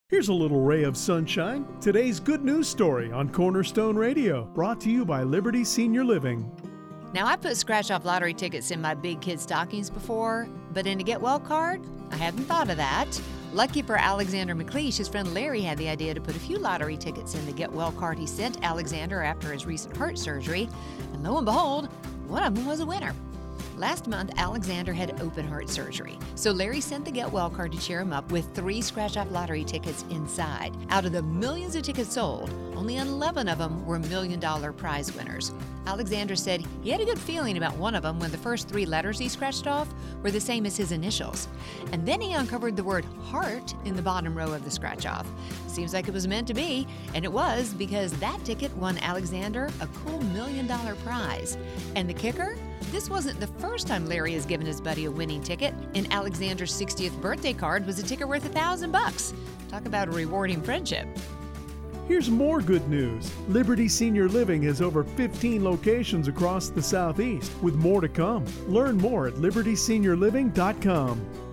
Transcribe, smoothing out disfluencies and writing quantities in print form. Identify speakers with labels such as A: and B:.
A: Here's a little ray of sunshine. Today's good news story on Cornerstone Radio, brought to you by Liberty Senior Living.
B: Now, I put scratch-off lottery tickets in my big kid stockings before, but in a Get Well card, I hadn't thought of that. Lucky for Alexander McLeish, his friend Larry had the idea to put a few lottery tickets in the Get Well card he sent Alexander after his recent heart surgery, and lo and behold, one of them was a winner. Last month, Alexander had open heart surgery, so Larry sent the Get Well card to cheer him up with 3 scratch-off lottery tickets inside. Out of the millions of tickets sold, only 11 of them were million-dollar prize winners. Alexander said he had a good feeling about one of them when the first 3 letters he scratched off were the same as his initials. And then he uncovered the word heart in the bottom row of the scratch-off. Seems like it was meant to be, and it was, because that ticket won Alexander a cool $1 million prize. And the kicker? This wasn't the first time Larry has given his buddy a winning ticket. In Alexander's 60th birthday card was a ticket worth $1,000. Talk about a rewarding friendship.
A: Here's more good news. Liberty Senior Living has over 15 locations across the Southeast, with more to come. Learn more at libertyseniorliving.com.